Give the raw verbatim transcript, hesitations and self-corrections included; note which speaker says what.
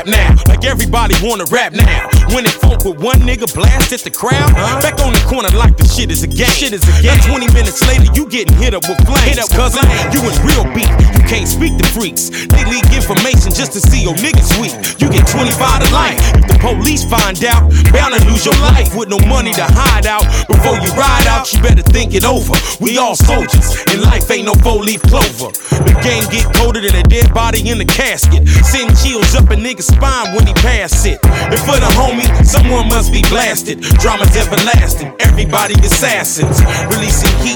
Speaker 1: now, like everybody wanna rap now. When it funk with one nigga blast at the crowd, back on the corner like the shit is a game. Shit is a game. Now twenty minutes later, you getting hit up with flames. Hit up, cousin, you in real beef. You can't speak to freaks. They leak information just to see your niggas weak. You get twenty-five to life. If the police find out, bound to lose your life with no money to hide out. Before you ride out, you better think it over. We all soldiers, and life ain't no four-leaf clover. The game get colder than a dead body in the casket. Send chills up a nigga's spine when he pass it. And for the homie, someone must be blasted. Drama's everlasting, everybody assassins. Releasing heat